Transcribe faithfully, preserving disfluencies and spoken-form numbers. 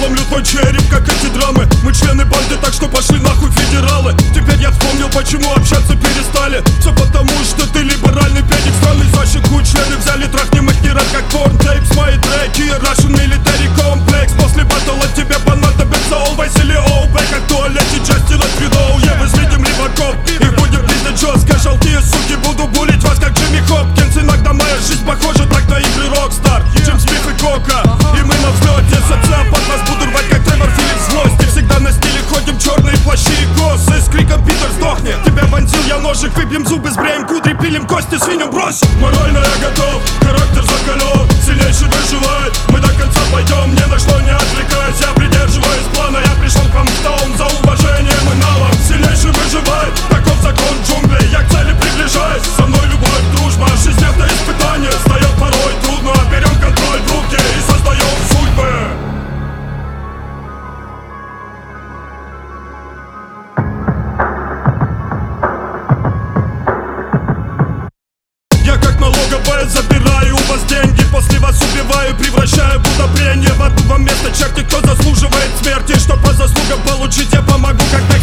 проломлю твой череп, как эти драмы. Мы члены банды, так что пошли нахуй федералы. Теперь я вспомнил, почему общаться перестали. Все потому, что ты либеральный педик. Странный защитку члены взяли, трахнем их не раз, как порн-тейпс. Мои треки, Russian Military Complex. После батла тебе понадобится always или all-back. Как в туалете Джастина Трюдоу. Я возлетим либаков, их будем пиздить жестко. Жалкие суки, буду булить вас, как Джимми Хопкинс. Иногда моя жизнь похожа так на игры Rockstar. Джим Смит и Кока, и мы на взлете. Социопат, вас буду рвать, как Тревор Филлипс в злости. Всегда на стиле ходим, черные плащи и косы. С криком Питер, сдохни. Тебя вонзил я ножик, выпьем зубы, сбреем кудри, пилим кости, свинью брось. Морально я готов, характер закален. Сильнейший выживает, мы до конца пойдем. Ни на что не отвлекаясь, я придерживаюсь плана. Я пришел к вам в таун за уважением и налом. Сильнейший выживает, таков закон джунглей. Я к цели приближаюсь, со мной любовь, дружба. Жизнь это испытание, встает порой трудно. Берем контроль в руки и создаем судьбы. Я как налоговая забираю у вас деньги. После вас убиваю, превращаю в удобрение. В аду вам место черти, кто заслуживает смерти. Чтоб по заслугам получить, я помогу, как